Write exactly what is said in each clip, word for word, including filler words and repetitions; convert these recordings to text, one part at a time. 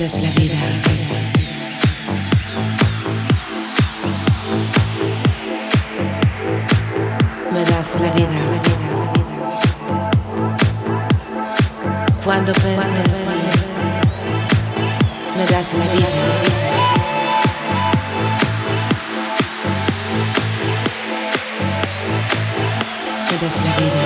das la vida. Me das la vida. Cuando penso en ti, me das la vida. Me das la vida.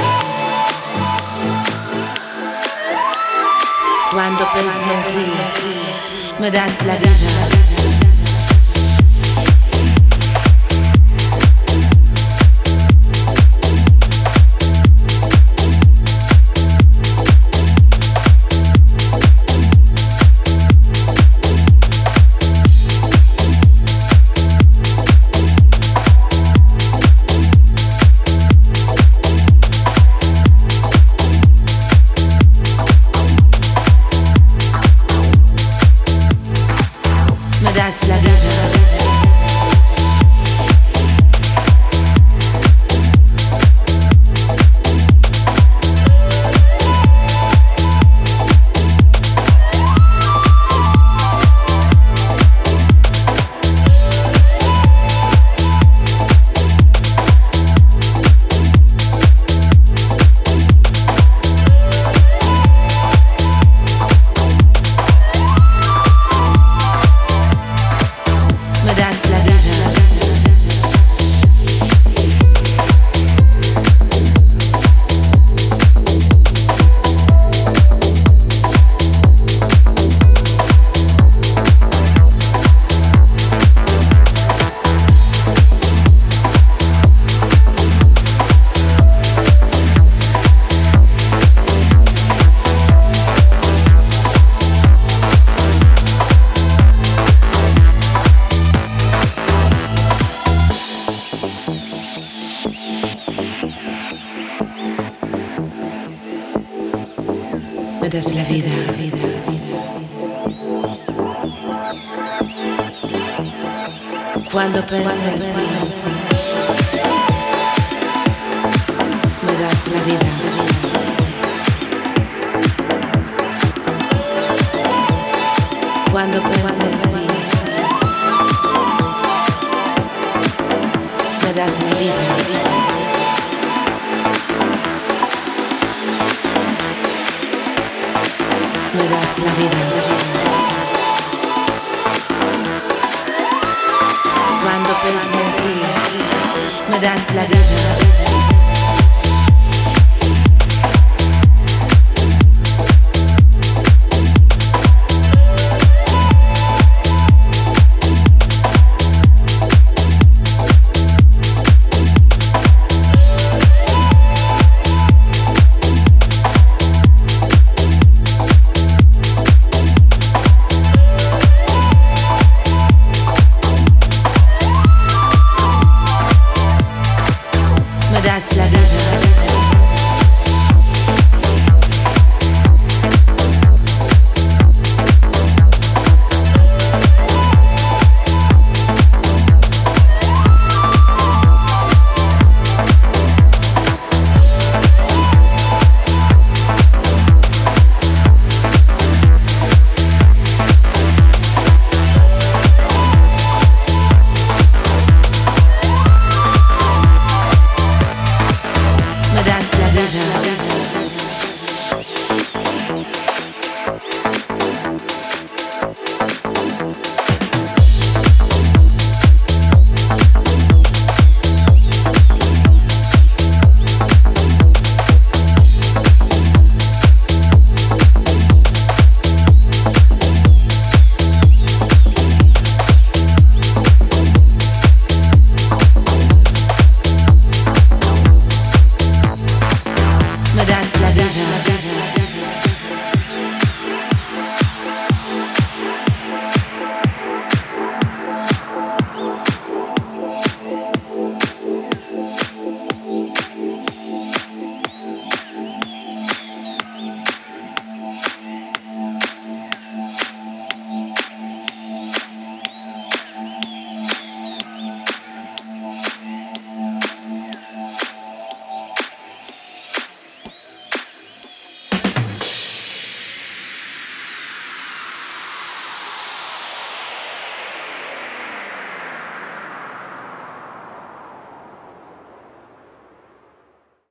Cuando penso en ti, me das la vida. Me das la vida. Cuando penso en ti, me das la vida. Cuando penso en ti, me das la vida. Me das la vida. Cuando penso en ti, me das la vida.